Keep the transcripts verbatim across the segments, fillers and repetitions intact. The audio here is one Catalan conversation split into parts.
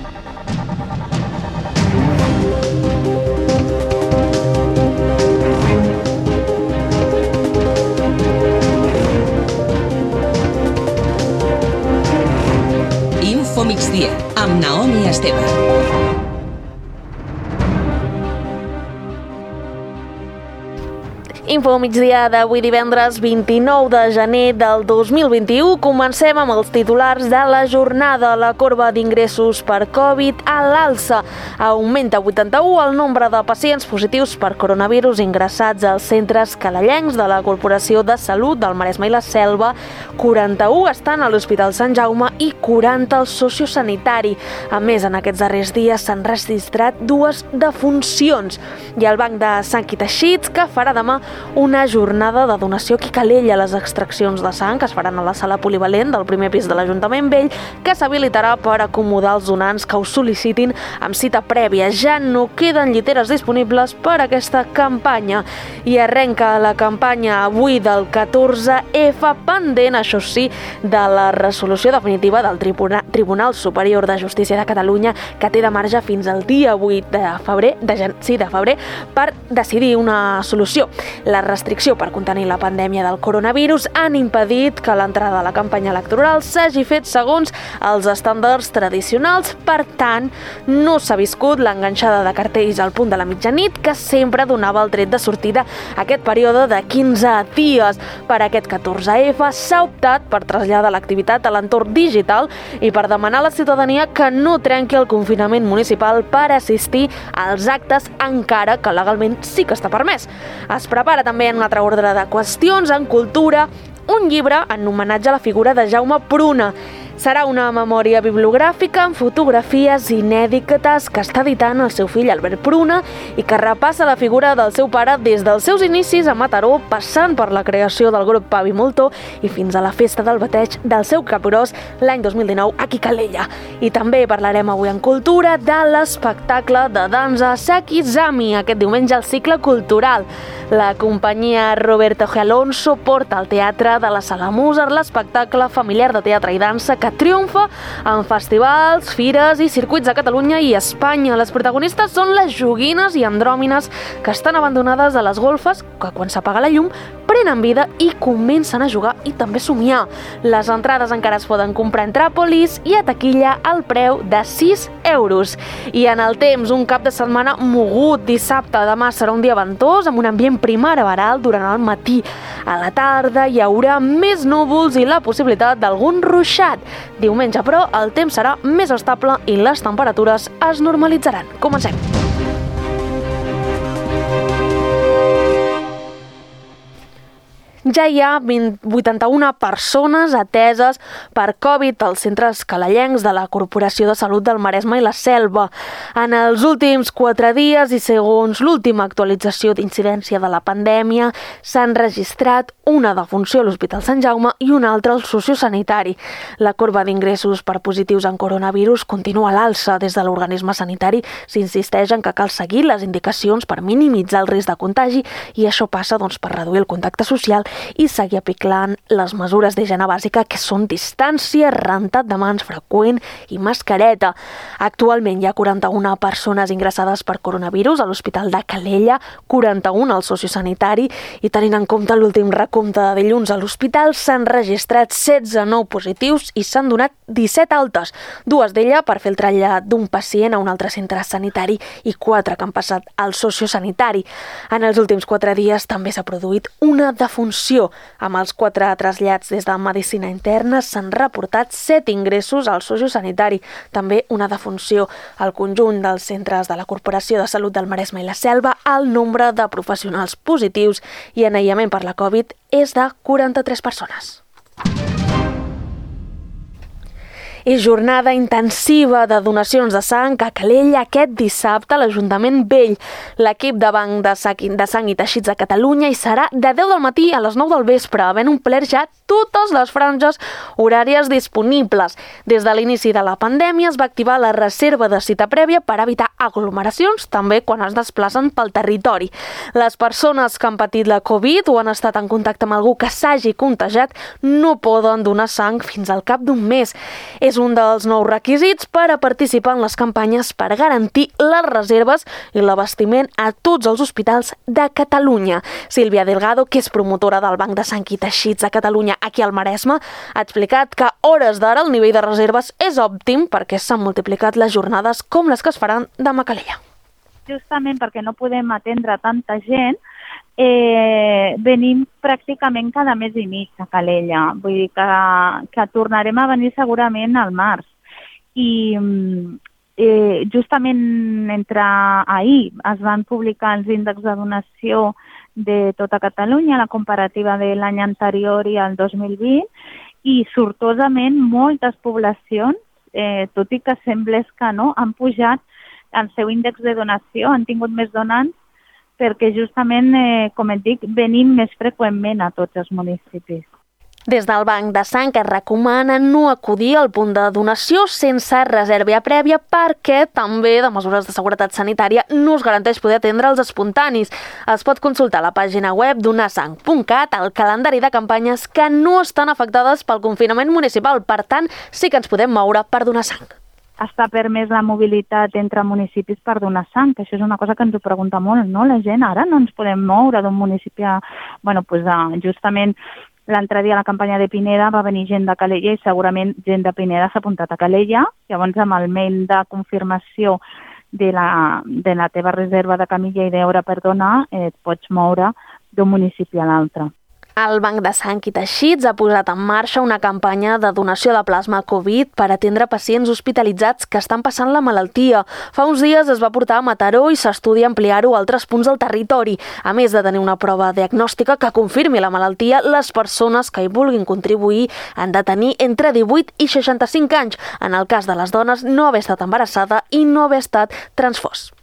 Info Migdia, amb Naomi Esteve. Info migdia d'avui divendres vint-i-nou de gener del dos mil vint-i-u. Comencem amb els titulars de la jornada. La corba d'ingressos per Covid a l'alça. Augmenta vuitanta-u el nombre de pacients positius per coronavirus ingressats als centres calellencs de la Corporació de Salut del Maresme i la Selva. quaranta-u estan a l'Hospital Sant Jaume i quaranta al sociosanitari. A més, en aquests darrers dies s'han registrat dues defuncions. I el Banc de Sang i Teixits, que farà demà una jornada de donació aquí a Calella. Les extraccions de sang que es faran a la sala polivalent del primer pis de l'Ajuntament Vell, que s'habilitarà per acomodar els donants que ho sol·licitin amb cita prèvia. Ja no queden lliteres disponibles per a aquesta campanya. I arrenca la campanya avui del catorze F, pendent, això sí, de la resolució definitiva del Tribunal, Tribunal Superior de Justícia de Catalunya, que té de marge fins al dia vuit de febrer, de, sí, de febrer per decidir una solució. La restricció per contenir la pandèmia del coronavirus han impedit que l'entrada a la campanya electoral s'hagi fet segons els estàndards tradicionals. Per tant, no s'ha viscut l'enganxada de cartells al punt de la mitjanit, que sempre donava el tret de sortida a aquest període de quinze dies. Per aquest catorze F s'ha optat per traslladar l'activitat a l'entorn digital i per demanar a la ciutadania que no trenqui el confinament municipal per assistir als actes, encara que legalment sí que està permès. Es prepara també en un altre ordre de qüestions, en cultura, un llibre en homenatge a la figura de Jaume Pruna. Serà una memòria bibliogràfica amb fotografies inèdites que està editant el seu fill Albert Pruna i que repassa la figura del seu pare des dels seus inicis a Mataró, passant per la creació del grup Pavi Moltó i fins a la festa del bateig del seu capgròs l'any dos mil dinou aquí a Calella. I també parlarem avui en cultura de l'espectacle de dansa Sakizami, aquest diumenge al cicle cultural. La companyia Roberto G. Alonso porta al Teatre de la Sala Mozart l'espectacle familiar de teatre i dansa que triomfa en festivals, fires i circuits a Catalunya i Espanya. Les protagonistes són les joguines i andròmines que estan abandonades a les golfes, que quan s'apaga la llum prenen vida i comencen a jugar i també somiar. Les entrades encara es poden comprar en Tràpolis i a taquilla al preu de sis euros. I en el temps, un cap de setmana mogut. Dissabte, demà serà un dia ventós amb un ambient primaveral durant el matí. A la tarda hi haurà més núvols i la possibilitat d'algun ruixat. Diumenge, però, el temps serà més estable i les temperatures es normalitzaran. Comencem. Ja hi ha vuitanta-una persones ateses per Covid als centres calellencs de la Corporació de Salut del Maresme i la Selva. En els últims quatre dies i segons l'última actualització d'incidència de la pandèmia, s'han registrat una defunció a l'Hospital Sant Jaume i una altra al sociosanitari. La corba d'ingressos per positius en coronavirus continua a l'alça. Des de l'organisme sanitari s'insisteix en que cal seguir les indicacions per minimitzar el risc de contagi i això passa doncs, per reduir el contacte social i seguir aplicant les mesures d'higiene bàsica, que són distància, rentat de mans freqüent i mascareta. Actualment hi ha quaranta-una persones ingressades per coronavirus a l'Hospital de Calella, quaranta-una al sociosanitari, i tenint en compte l'últim recompte de dilluns a l'hospital s'han registrat setze nous positius i s'han donat disset altes, dues d'elles per fer el trasllat d'un pacient a un altre centre sanitari i quatre que han passat al sociosanitari. En els últims quatre dies també s'ha produït una defunció. Amb els quatre trasllats des de Medicina Interna s'han reportat set ingressos al sociosanitari, també una defunció. Al conjunt dels centres de la Corporació de Salut del Maresme i la Selva, el nombre de professionals positius i en aïllament per la Covid és de quaranta-tres persones. I jornada intensiva de donacions de sang a Calella aquest dissabte a l'Ajuntament Vell. L'equip de Banc de Sang i Teixits de Catalunya hi serà de deu del matí a les nou del vespre, havent omplert ja totes les franges horàries disponibles. Des de l'inici de la pandèmia es va activar la reserva de cita prèvia per evitar aglomeracions, també quan es desplacen pel territori. Les persones que han patit la Covid o han estat en contacte amb algú que s'hagi contagiat no poden donar sang fins al cap d'un mes. És és un dels nous requisits per a participar en les campanyes per garantir les reserves i l'abastiment a tots els hospitals de Catalunya. Sílvia Delgado, que és promotora del Banc de Sang i Teixits de Catalunya aquí al Maresme, ha explicat que a hores d'ara el nivell de reserves és òptim perquè s'han multiplicat les jornades com les que es faran demà a Calella. Justament perquè no podem atendre tanta gent, eh, venim pràcticament cada mes i mig a Calella. Vull dir que, que tornarem a venir segurament al març. I eh, justament entre ahir es van publicar els índexs de donació de tota Catalunya, la comparativa de l'any anterior i el dos mil vint, i sortosament moltes poblacions, eh, tot i que semblés que no, han pujat el seu índex de donació, han tingut més donants perquè justament, eh, com et dic, venim més freqüentment a tots els municipis. Des del Banc de Sang es recomana no acudir al punt de donació sense reserva prèvia perquè també de mesures de seguretat sanitària no es garanteix poder atendre els espontanis. Es pot consultar a la pàgina web donasang punt cat el calendari de campanyes que no estan afectades pel confinament municipal. Per tant, sí que ens podem moure per donar sang. Està permès la mobilitat entre municipis per donar sang, que això és una cosa que ens ho pregunta molt, no? La gent ara no ens podem moure d'un municipi a... Bueno, doncs justament l'altre dia a la campanya de Pineda va venir gent de Calella i segurament gent de Pineda s'ha apuntat a Calella. Llavors, amb el mail de confirmació de la, de la teva reserva de camilla i d'hora per donar, eh, et pots moure d'un municipi a l'altre. El Banc de Sang i Teixits ha posat en marxa una campanya de donació de plasma Covid per atendre pacients hospitalitzats que estan passant la malaltia. Fa uns dies es va portar a Mataró i s'estudia ampliar-ho a altres punts del territori. A més de tenir una prova diagnòstica que confirmi la malaltia, les persones que hi vulguin contribuir han de tenir entre divuit i seixanta-cinc anys. En el cas de les dones, no haver estat embarassada i no haver estat transfós.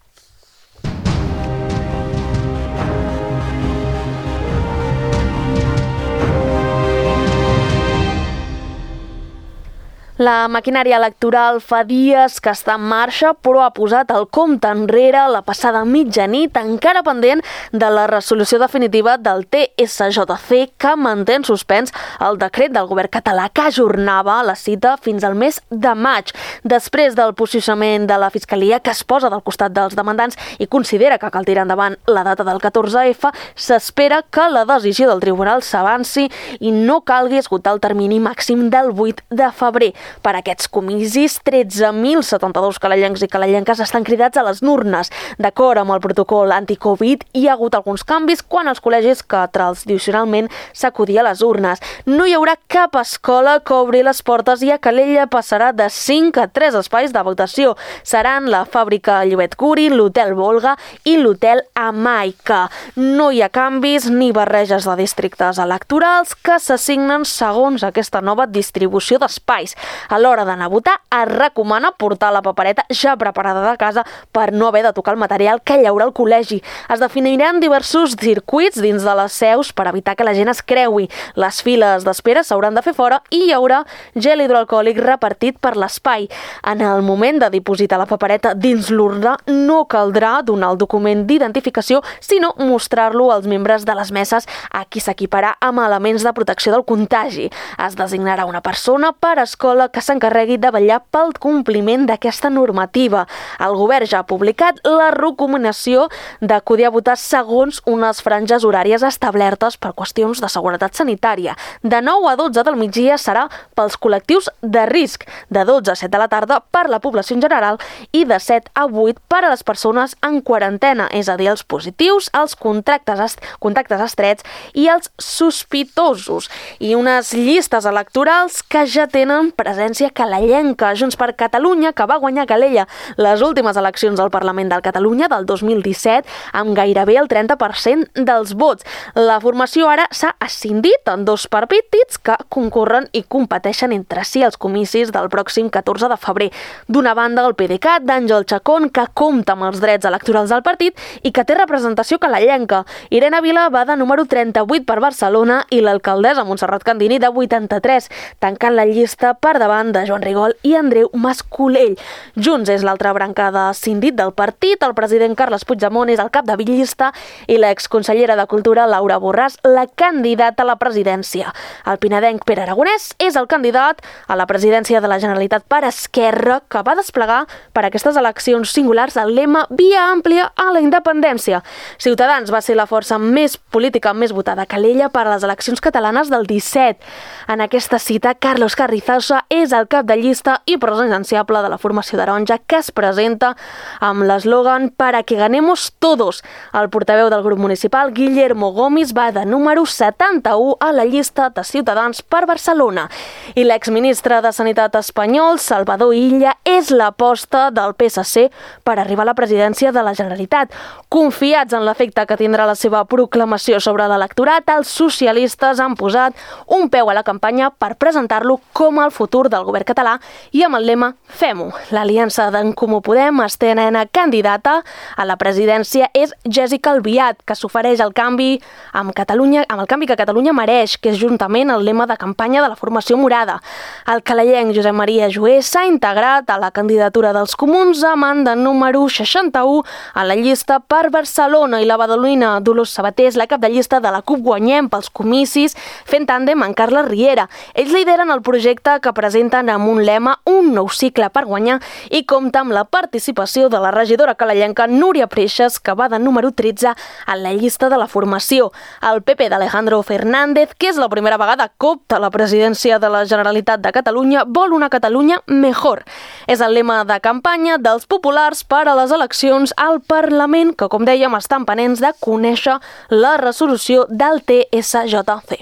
La maquinària electoral fa dies que està en marxa, però ha posat el compte enrere la passada mitjanit, encara pendent de la resolució definitiva del T S J C que manté en suspens el decret del govern català que ajornava la cita fins al mes de maig. Després del posicionament de la Fiscalia, que es posa del costat dels demandants i considera que cal tirar endavant la data del catorze F, s'espera que la decisió del tribunal s'avanci i no calgui esgotar el termini màxim del vuit de febrer. Per aquests comicis, tretze mil setanta-dos calellencs i calellenques estan cridats a les urnes. D'acord amb el protocol anti-Covid, hi ha hagut alguns canvis quan els col·legis que tradicionalment s'acudia a les urnes. No hi haurà cap escola que obri les portes i a Calella passarà de cinc a tres espais de votació. Seran la fàbrica Llobet Curi, l'Hotel Volga i l'Hotel Amaica. No hi ha canvis ni barreges de districtes electorals que s'assignen segons aquesta nova distribució d'espais. A l'hora d'anar a votar, es recomana portar la papereta ja preparada de casa per no haver de tocar el material que hi haurà al col·legi. Es definiran diversos circuits dins de les seus per evitar que la gent es creui. Les files d'espera s'hauran de fer fora i hi haurà gel hidroalcohòlic repartit per l'espai. En el moment de dipositar la papereta dins l'urna, no caldrà donar el document d'identificació, sinó mostrar-lo als membres de les meses a qui s'equiparà amb elements de protecció del contagi. Es designarà una persona per escola que s'encarregui de vetllar pel compliment d'aquesta normativa. El govern ja ha publicat la recomanació d'acudir a votar segons unes franges horàries establertes per qüestions de seguretat sanitària. De nou a dotze del migdia serà pels col·lectius de risc, de dotze a set de la tarda per la població en general i de set a vuit per a les persones en quarantena, és a dir, els positius, els contactes, est contactes estrets i els sospitosos. I unes llistes electorals que ja tenen presència calellenca. Junts per Catalunya, que va guanyar Calella les últimes eleccions al Parlament del Catalunya del dos mil disset amb gairebé el trenta per cent dels vots. La formació ara s'ha escindit en dos partits que concorren i competeixen entre si als comicis del pròxim catorze de febrer. D'una banda, el PDeCAT d'Àngel Chacón, que compta amb els drets electorals del partit i que té representació calellenca. Irene Vila va de número trenta-vuit per Barcelona i l'alcaldessa Montserrat Candini de vuitanta-tres, tancant la llista per davant davant de Joan Rigol i Andreu Mas-Colell. Junts és l'altra branca de Sindit del partit, el president Carles Puigdemont és el cap de llista i l'exconsellera de Cultura Laura Borràs la candidata a la presidència. El pinedenc Pere Aragonès és el candidat a la presidència de la Generalitat per Esquerra, que va desplegar per aquestes eleccions singulars el lema Via àmplia a la independència. Ciutadans va ser la força més política més votada a Calella per a les eleccions catalanes del disset. En aquesta cita, Carlos Carrizosa és el cap de llista i presidenciable de la formació taronja, que es presenta amb l'eslògan «Para que ganemos todos». El portaveu del grup municipal, Guillermo Gomis, va de número setanta-u a la llista de Ciutadans per Barcelona. I l'exministre de Sanitat espanyol, Salvador Illa, és l'aposta del P S C per arribar a la presidència de la Generalitat. Confiats en l'efecte que tindrà la seva proclamació sobre l'electorat, els socialistes han posat un peu a la campanya per presentar-lo com el futur del govern català i amb el lema Fem-ho. L'aliança d'en Comú Podem, estrena candidata a la presidència, és Jessica Albiach, que s'ofereix al canvi amb Catalunya, amb el canvi que Catalunya mereix, que és juntament el lema de campanya de la formació morada. El calellenc Josep Maria Joé s'ha integrat a la candidatura dels comuns amb de número seixanta-u a la llista per Barcelona, i la badalonina Dolors Sabater és la cap de llista de la CUP Guanyem pels comicis, fent tàndem amb Carles Riera. Ells lideren el projecte que presenten amb un lema Un nou cicle per guanyar i compta amb la participació de la regidora calellenca Núria Preixas, que va de número tretze a la llista de la formació. El P P d'Alejandro Fernández, que és la primera vegada que opta a la presidència de la Generalitat de Catalunya, vol una Catalunya mejor. És el lema de campanya dels populars per a les eleccions al Parlament, que, com dèiem, estan pendents de conèixer la resolució del T S J C.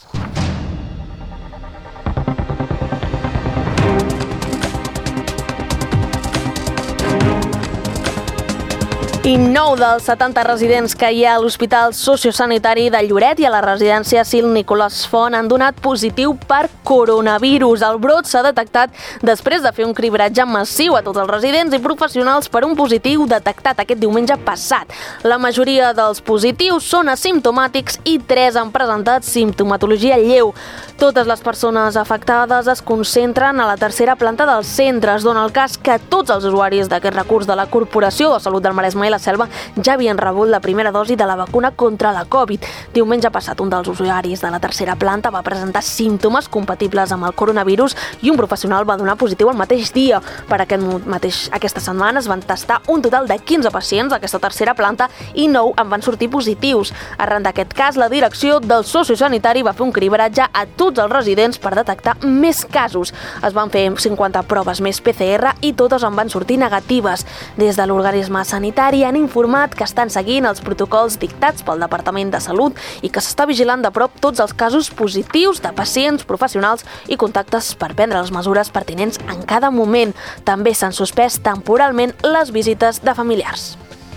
I nou dels setanta residents que hi ha a l'Hospital Sociosanitari de Lloret i a la residència Sil Nicolás Font han donat positiu per coronavirus. El brot s'ha detectat després de fer un cribratge massiu a tots els residents i professionals per un positiu detectat aquest diumenge passat. La majoria dels positius són asimptomàtics i tres han presentat simptomatologia lleu. Totes les persones afectades es concentren a la tercera planta del centre. Es dona el cas que tots els usuaris d'aquest recurs de la Corporació de Salut del Maresme i la Selva ja havien rebut la primera dosi de la vacuna contra la Covid. Diumenge passat, un dels usuaris de la tercera planta va presentar símptomes compatibles amb el coronavirus i un professional va donar positiu el mateix dia. Per aquest mateix, aquesta setmana es van testar un total de quinze pacients d'aquesta tercera planta i nou en van sortir positius. Arran d'aquest cas, la direcció del sociosanitari va fer un cribratge a tots els residents per detectar més casos. Es van fer cinquanta proves més P C R i totes en van sortir negatives. Des de l'organisme sanitari han informat que estan seguint els protocols dictats pel Departament de Salut i que s'està vigilant de prop tots els casos positius de pacients, professionals i contactes per prendre les mesures pertinents en cada moment. També s'han suspès temporalment les visites de familiars.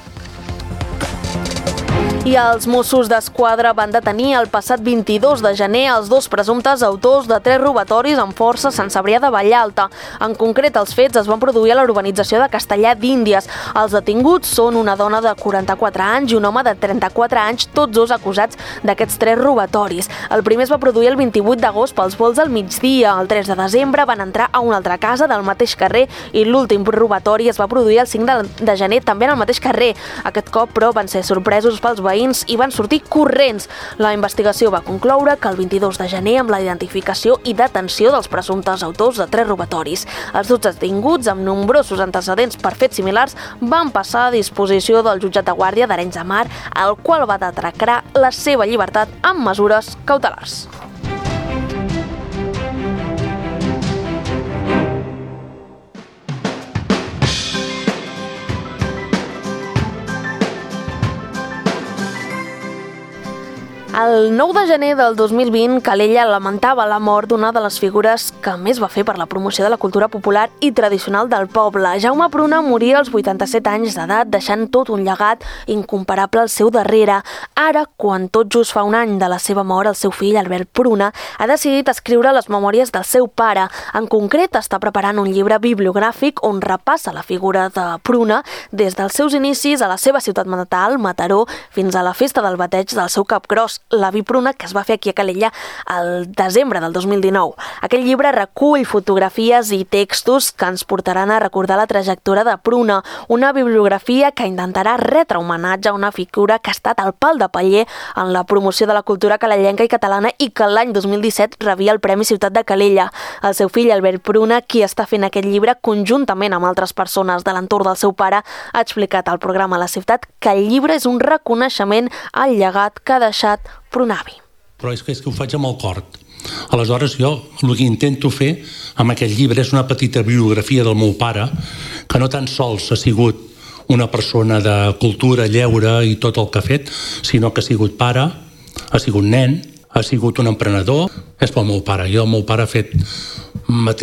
I els Mossos d'Esquadra van detenir el passat vint-i-dos de gener els dos presumptes autors de tres robatoris amb força a Sant Cebrià de Vallalta. En concret, els fets es van produir a la urbanització de Castellà d'Índies. Els detinguts són una dona de quaranta-quatre anys i un home de trenta-quatre anys, tots dos acusats d'aquests tres robatoris. El primer es va produir el vint-i-vuit d'agost pels volts al migdia. El tres de desembre van entrar a una altra casa del mateix carrer i l'últim robatori es va produir el cinc de gener també en el mateix carrer. Aquest cop, però, van ser sorpresos pels veïns i van sortir corrents. La investigació va concloure que el vint-i-dos de gener, amb la identificació i detenció dels presumptes autors de tres robatoris, els dos detinguts, amb nombrosos antecedents per fets similars, van passar a disposició del jutjat de guàrdia d'Arenys de Mar, el qual va decretar la seva llibertat amb mesures cautelars. El nou de gener del dos mil vint, Calella lamentava la mort d'una de les figures que més va fer per la promoció de la cultura popular i tradicional del poble. Jaume Pruna moria als vuitanta-set anys d'edat, deixant tot un llegat incomparable al seu darrere. Ara, quan tot just fa un any de la seva mort, el seu fill, Albert Pruna, ha decidit escriure les memòries del seu pare. En concret, està preparant un llibre bibliogràfic on repassa la figura de Pruna des dels seus inicis a la seva ciutat natal, Mataró, fins a la festa del bateig del seu capgros, L'avi Pruna, que es va fer aquí a Calella el desembre del dos mil dinou. Aquell llibre recull fotografies i textos que ens portaran a recordar la trajectòria de Pruna, una bibliografia que intentarà retre homenatge a una figura que ha estat al pal de paller en la promoció de la cultura calellenca i catalana i que l'any dos mil disset rebia el Premi Ciutat de Calella. El seu fill, Albert Pruna, qui està fent aquest llibre conjuntament amb altres persones de l'entorn del seu pare, ha explicat al programa La Ciutat que el llibre és un reconeixement al llegat que ha deixat Prunavi. Però és que, és que ho faig amb el cor. Aleshores, jo el que intento fer amb aquest llibre és una petita biografia del meu pare, que no tan sols ha sigut una persona de cultura, lleure i tot el que ha fet, sinó que ha sigut pare, ha sigut nen, ha sigut un emprenedor. És pel meu pare. Jo, el meu pare ha fet... M'ha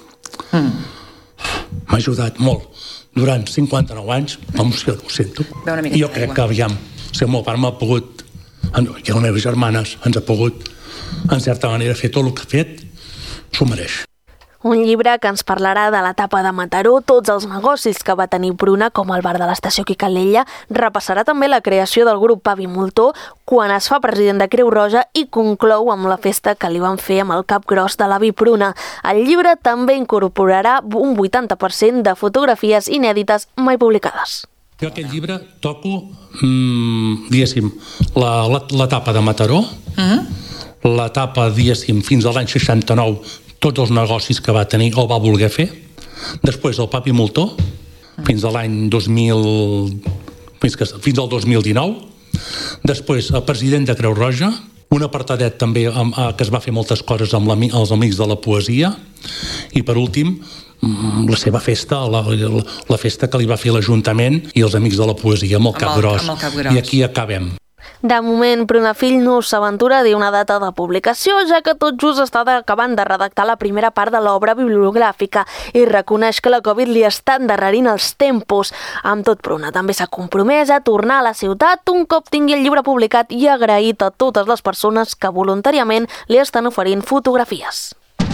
ajudat molt. Durant cinquanta-nou anys, m'emociono, ho sento. I jo crec que, aviam, si el meu pare m'ha pogut, i les meves germanes ens ha pogut, en certa manera, fer tot el que ha fet, s'ho mereix. Un llibre que ens parlarà de l'etapa de Mataró, tots els negocis que va tenir Pruna, com el bar de l'estació aquí a Calella, repassarà també la creació del grup Pavi Moltó, quan es fa president de Creu Roja i conclou amb la festa que li van fer amb el cap gros de l'avi Pruna. El llibre també incorporarà un vuitanta per cent de fotografies inèdites mai publicades. Jo aquest llibre toco, mmm, diguéssim, l'etapa de Mataró, uh-huh. l'etapa, diguéssim, fins a l'any seixanta-nou, tots els negocis que va tenir o va voler fer. Després el Pavi Moltó, fins a l'any dos mil... Fins, que, fins al dos mil dinou. Després el president de Creu Roja, un apartadet també amb, que es va fer moltes coses amb la, els Amics de la Poesia. I per últim, la seva festa, la, la, la festa que li va fer l'Ajuntament i els Amics de la Poesia amb el Cap Gros. I aquí acabem. De moment, Prunafill no s'aventura a dir una data de publicació, ja que tot just està acabant de redactar la primera part de l'obra bibliogràfica i reconeix que la Covid li està endarrerint els tempos. Amb tot, Pruna també s'ha compromès a tornar a la ciutat un cop tingui el llibre publicat i ha agraït a totes les persones que voluntàriament li estan oferint fotografies.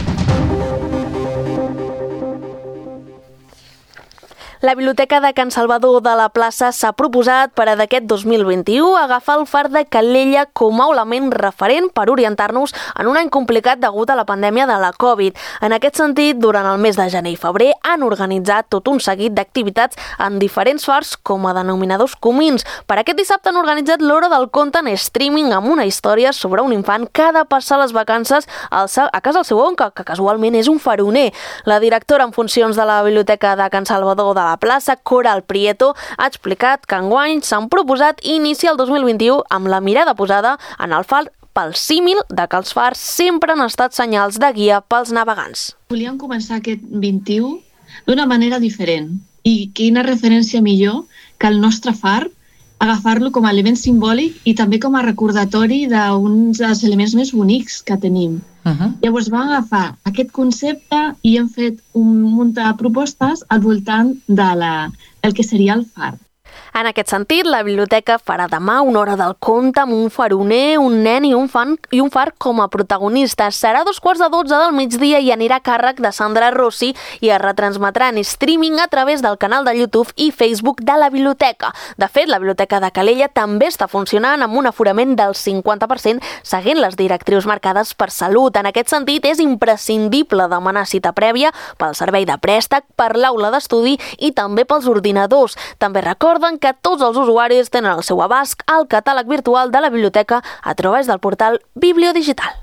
La Biblioteca de Can Salvador de la Plaça s'ha proposat per a d'aquest dos mil vint-i-u agafar el far de Calella com a element referent per orientar-nos en un any complicat degut a la pandèmia de la Covid. En aquest sentit, durant el mes de gener i febrer han organitzat tot un seguit d'activitats en diferents fars com a denominadors comins. Per aquest dissabte han organitzat l'Hora del Conte en streaming amb una història sobre un infant que ha de passar les vacances a casa del seu oncle, que casualment és un faroner. La directora en funcions de la Biblioteca de Can Salvador de la Plaça, Coral Prieto, ha explicat que enguany s'han proposat iniciar el dos mil vint-i-u amb la mirada posada en el far pel símil de que els fars sempre han estat senyals de guia pels navegants. Volíem començar aquest vint-i-u d'una manera diferent i quina referència millor que el nostre far, agafar-lo com a element simbòlic i també com a recordatori d'uns dels elements més bonics que tenim. Uh-huh. Llavors vam agafar aquest concepte i hem fet un munt de propostes al voltant de la, del que seria el far. En aquest sentit, la biblioteca farà demà una hora del conte amb un faroner, un nen i un, fan, i un far com a protagonistes. Serà a dos quarts de dotze del migdia i anirà a càrrec de Sandra Rossi i es retransmetrà en streaming a través del canal de YouTube i Facebook de la biblioteca. De fet, la Biblioteca de Calella també està funcionant amb un aforament del cinquanta per cent seguint les directrius marcades per Salut. En aquest sentit, és imprescindible demanar cita prèvia pel servei de préstec, per l'aula d'estudi i també pels ordinadors. També recorden que tots els usuaris tenen al seu abast el catàleg virtual de la biblioteca a través del portal Bibliodigital.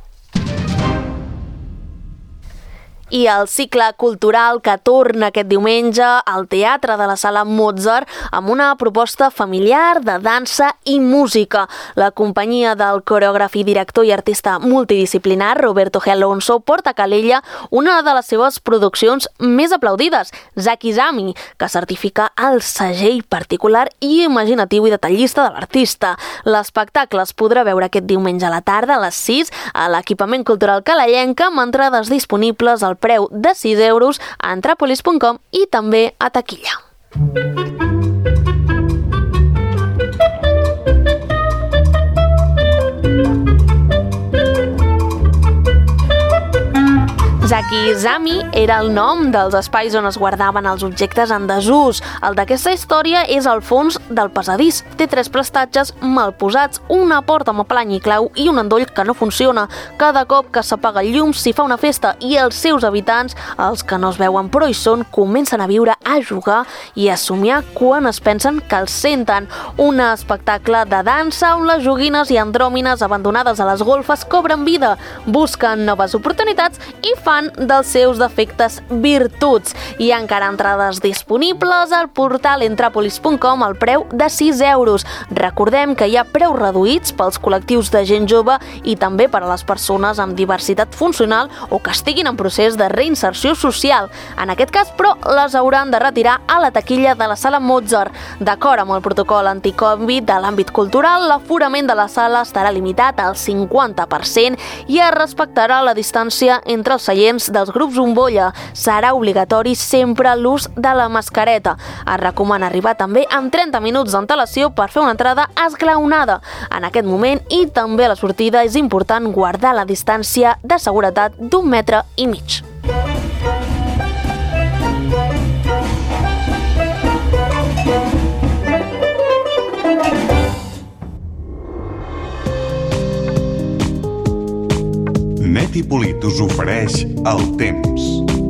I el cicle cultural que torna aquest diumenge al Teatre de la Sala Mozart amb una proposta familiar de dansa i música. La companyia del coreògraf i director i artista multidisciplinar Roberto G. Alonso porta a Calella una de les seves produccions més aplaudides, Zakizami, que certifica el segell particular i imaginatiu i detallista de l'artista. L'espectacle es podrà veure aquest diumenge a la tarda a les sis a l'Equipament Cultural Calellenca amb entrades disponibles al preu de sis euros a entrapolis punt com i també a taquilla. Zakizami era el nom dels espais on es guardaven els objectes en desús. El d'aquesta història és el fons del passadís. Té tres prestatges mal posats, una porta amb plany i clau i un endoll que no funciona. Cada cop que s'apaga el llum s'hi fa una festa i els seus habitants, els que no es veuen però hi són, comencen a viure, a jugar i a somiar quan es pensen que els senten. Un espectacle de dansa on les joguines i andròmines abandonades a les golfes cobren vida, busquen noves oportunitats i fan dels seus defectes virtuts. Hi ha encara entrades disponibles al portal entrapolis punt com al preu de sis euros. Recordem que hi ha preus reduïts pels col·lectius de gent jove i també per a les persones amb diversitat funcional o que estiguin en procés de reinserció social. En aquest cas, però, les hauran de retirar a la taquilla de la sala Mozart. D'acord amb el protocol anticovid de l'àmbit cultural, l'aforament de la sala estarà limitat al cinquanta per cent i es respectarà la distància entre els seients dels grups bombolla. Serà obligatori sempre l'ús de la mascareta. Es recomana arribar també amb trenta minuts d'antelació per fer una entrada esglaonada. En aquest moment i també a la sortida és important guardar la distància de seguretat d'un metre i mig. Net i Polit us ofereix el temps.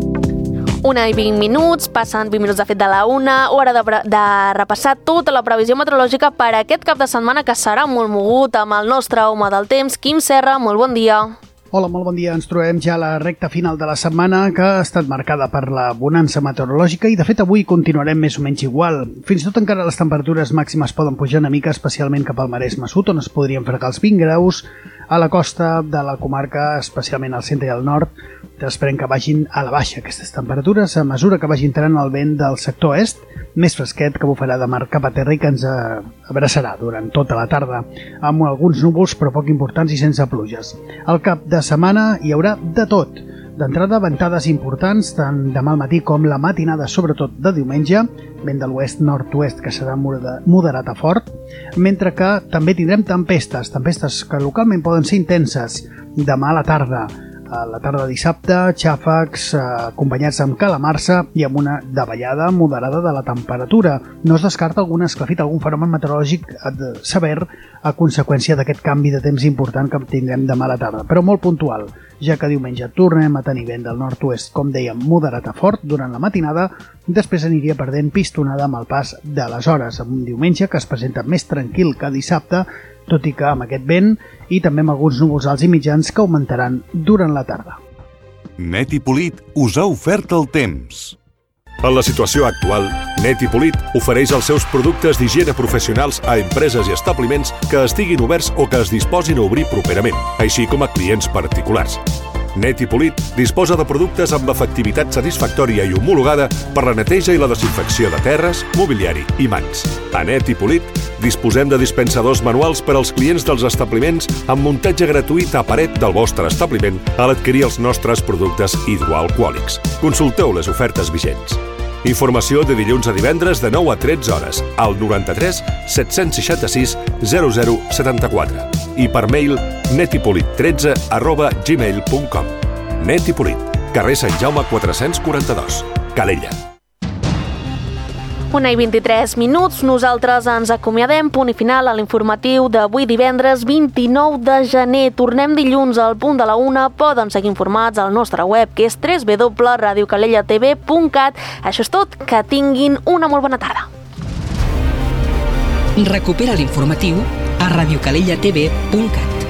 Una i vint minuts, passen vint minuts de fet de la una, hora de, de repassar tota la previsió meteorològica per aquest cap de setmana que serà molt mogut amb el nostre home del temps, Quim Serra. Molt bon dia. Hola, molt bon dia. Ens trobem ja a la recta final de la setmana que ha estat marcada per la bonança meteorològica i de fet avui continuarem més o menys igual. Fins i tot encara les temperatures màximes poden pujar una mica, especialment cap al Maresme Sud, on es podrien fregar els vint graus. A la costa de la comarca, especialment al centre i al nord, esperem que vagin a la baixa aquestes temperatures a mesura que vagi entrant el vent del sector est, més fresquet, que bufarà de mar cap a terra i que ens abraçarà durant tota la tarda, amb alguns núvols però poc importants i sense pluges. Al cap de setmana hi haurà de tot. D'entrada, ventades importants, tant demà al matí com la matinada, sobretot de diumenge, vent de l'oest-nord-oest que serà moderat a fort, mentre que també tindrem tempestes, tempestes que localment poden ser intenses demà a la tarda. A la tarda de dissabte, xàfecs eh, acompanyats amb calamarsa i amb una davallada moderada de la temperatura. No es descarta algun esclafit, algun fenomen meteorològic sever a conseqüència d'aquest canvi de temps important que tindrem demà a la tarda, però molt puntual, ja que diumenge tornem a tenir vent del nord-oest, com dèiem, moderat a fort durant la matinada, després aniria perdent pistonada amb el pas de les hores, amb un diumenge que es presenta més tranquil que dissabte, tot i que amb aquest vent i també amb alguns núvols alts i mitjans que augmentaran durant la tarda. Net i Polit us ha ofert el temps. En la situació actual, Net i Polit ofereix els seus productes d'higiene professionals a empreses i establiments que estiguin oberts o que es disposin a obrir properament, així com a clients particulars. Net i Polit disposa de productes amb efectivitat satisfactòria i homologada per la neteja i la desinfecció de terres, mobiliari i mans. A Net i Polit disposem de dispensadors manuals per als clients dels establiments amb muntatge gratuït a paret del vostre establiment a l'adquirir els nostres productes hidroalcohòlics. Consulteu les ofertes vigents. Informació de dilluns a divendres de nou a tretze hores al noranta-tres set-cents seixanta-sis zero zero setanta-quatre i per mail netipolit tretze arroba gmail punt com. Net i Polit, carrer Sant Jaume quatre-cents quaranta-dos, Calella. Una i vint-i-tres minuts, nosaltres ens acomiadem, punt i final a l'informatiu d'avui divendres vint-i-nou de gener. Tornem dilluns al punt de la una, poden seguir informats al nostre web, que és w w w punt radio calella t v punt cat. Això és tot, que tinguin una molt bona tarda. Recupera l'informatiu a radio calella t v punt cat.